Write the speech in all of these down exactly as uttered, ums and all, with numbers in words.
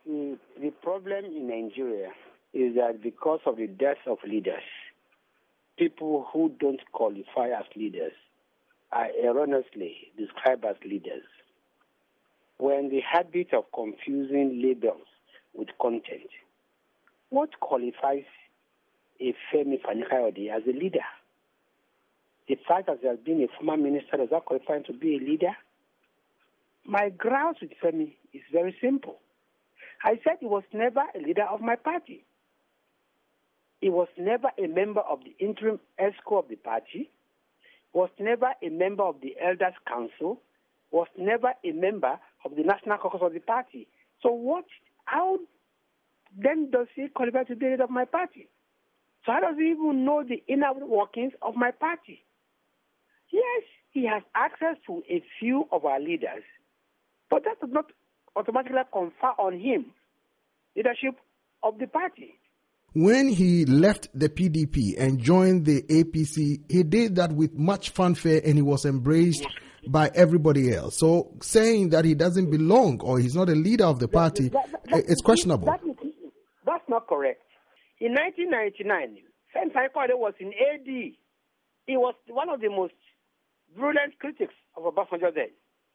The, the problem in Nigeria is that because of the death of leaders, people who don't qualify as leaders are erroneously described as leaders. We're in the habit of confusing labels with content. What qualifies a Femi Fani-Kayode as a leader? The fact that there has been a former minister, does that qualify him to be a leader? My grounds with Femi is very simple. I said he was never a leader of my party. He was never a member of the interim ESCO of the party, was never a member of the Elders Council, was never a member of the National Caucus of the party. So what, how then does he qualify to be the leader of my party? So how does he even know the inner workings of my party? Yes, he has access to a few of our leaders, but that does not automatically confer on him leadership of the party. When he left the P D P and joined the A P C, he did that with much fanfare and he was embraced by everybody else. So saying that he doesn't belong or he's not a leader of the party, that, that, that, it's questionable. That, that's not correct. In nineteen ninety-nine, Femi Fani-Kayode was in A D. He was one of the most virulent critics of Obasanjo then.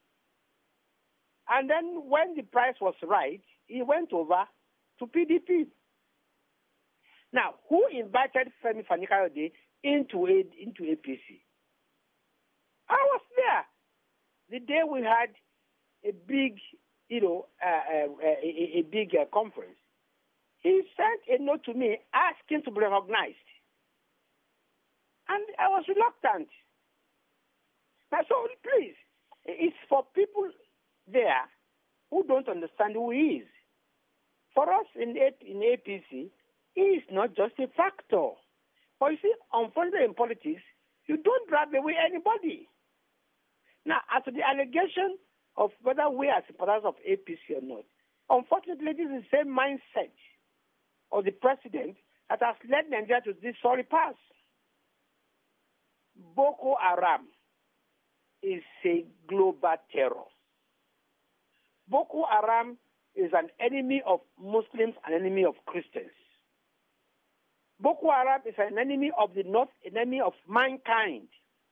And then when the price was right, he went over to P D P. Now, who invited Femi Fani-Kayode into a, into A P C? I was there the day we had a big, you know, uh, uh, a, a big uh, conference. He sent a note to me asking to be recognized, and I was reluctant. Now, so please, it's for people there who don't understand who he is. For us in A, in A P C, he is not just a factor. But you see, unfortunately in politics, you don't drive away anybody. Now, as to the allegation of whether we are sympathizers of A P C or not, unfortunately, this is the same mindset of the president that has led Nigeria to this sorry pass. Boko Haram is a global terror. Boko Haram is an enemy of Muslims, an enemy of Christians. Boko Haram is an enemy of the North, an enemy of mankind.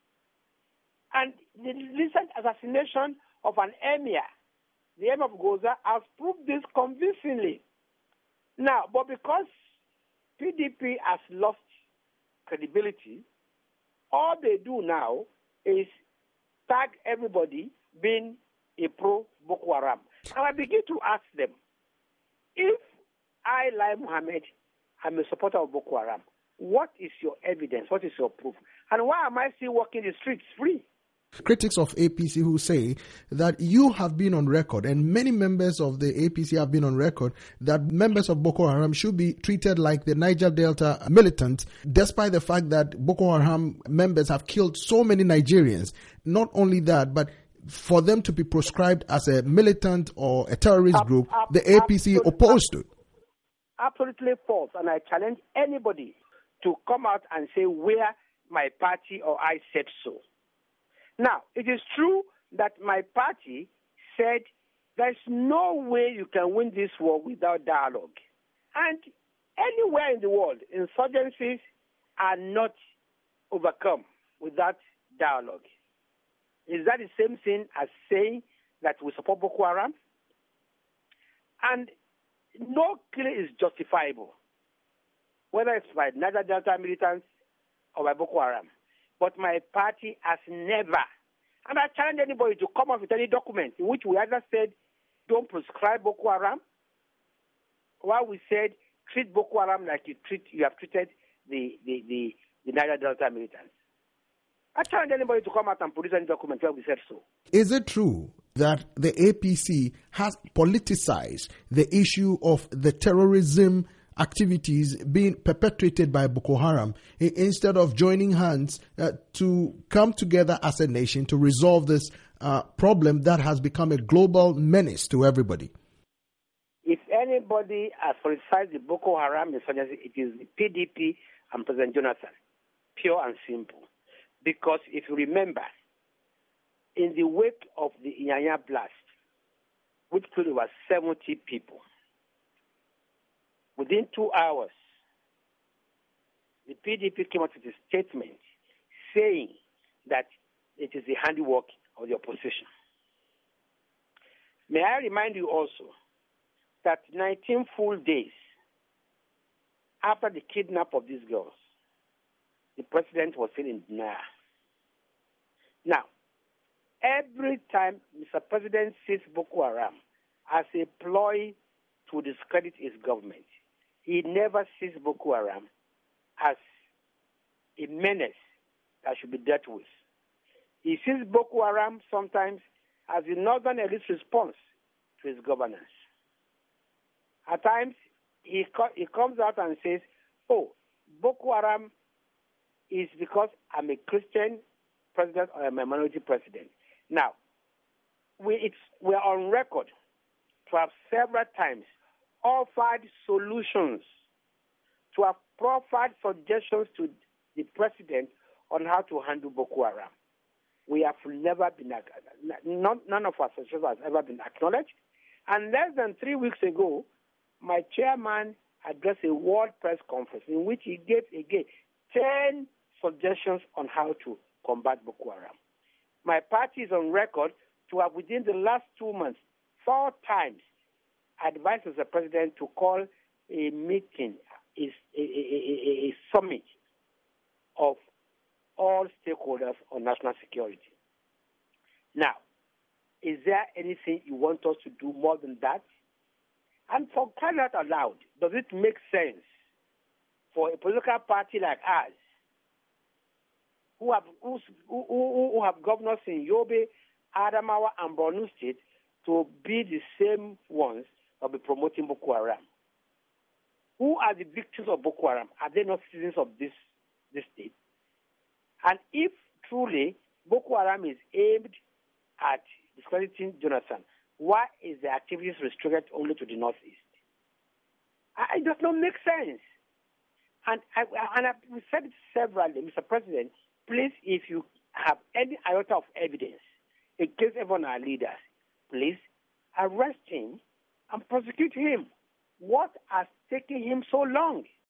And the recent assassination of an emir, the emir of Goza, has proved this convincingly. Now, but because P D P has lost credibility, all they do now is tag everybody being a pro-Boko Haram. And I begin to ask them, if I, Lai Mohammed, am a supporter of Boko Haram, what is your evidence? What is your proof? And why am I still walking the streets free? Critics of A P C who say that you have been on record, and many members of the A P C have been on record, that members of Boko Haram should be treated like the Niger Delta militants, despite the fact that Boko Haram members have killed so many Nigerians. Not only that, but for them to be proscribed as a militant or a terrorist Ab- group, ab- the A P C opposed to it. Absolutely false. And I challenge anybody to come out and say where my party or I said so. Now, it is true that my party said there's no way you can win this war without dialogue. And anywhere in the world, insurgencies are not overcome without dialogue. Is that the same thing as saying that we support Boko Haram? And no killing is justifiable, whether it's by Niger Delta militants or by Boko Haram. But my party has never, and I challenge anybody to come up with any document in which we either said, don't prescribe Boko Haram, or we said, treat Boko Haram like you treat you have treated the, the, the, the Niger Delta militants. I challenge anybody to come out and produce any document where we said so. Is it true that the A P C has politicized the issue of the terrorism activities being perpetrated by Boko Haram instead of joining hands uh, to come together as a nation to resolve this uh, problem that has become a global menace to everybody? If anybody has politicized the Boko Haram insurgency, it is the P D P and President Jonathan, pure and simple. Because if you remember, in the wake of the Inyanya blast, which killed over seventy people, within two hours, the P D P came out with a statement saying that it is the handiwork of the opposition. May I remind you also that nineteen full days after the kidnap of these girls, the president was still in denial. Now, every time Mister President sees Boko Haram as a ploy to discredit his government, he never sees Boko Haram as a menace that should be dealt with. He sees Boko Haram sometimes as the northern elite's response to his governance. At times, he, co- he comes out and says, oh, Boko Haram is because I'm a Christian president or I'm a minority president. Now, we, it's, we are on record to have several times offered solutions, to have proffered suggestions to the president on how to handle Boko Haram. We have never been, none, none of our suggestions has ever been acknowledged. And less than three weeks ago, my chairman addressed a world press conference in which he gave again ten suggestions on how to combat Boko Haram. My party is on record to have, within the last two months, four times advised the president to call a meeting, a, a, a, a summit of all stakeholders on national security. Now, is there anything you want us to do more than that? And for crying out aloud, does it make sense for a political party like ours, who have who, who, who have governors in Yobe, Adamawa, and Borno State, to be the same ones that will be promoting Boko Haram? Who are the victims of Boko Haram? Are they not citizens of this, this state? And if truly Boko Haram is aimed at discrediting Jonathan, why is the activities restricted only to the northeast? It does not make sense. And, I, and I've said it severally, Mister President, please, if you have any iota of evidence against any of our leaders, please arrest him and prosecute him. What has taken him so long?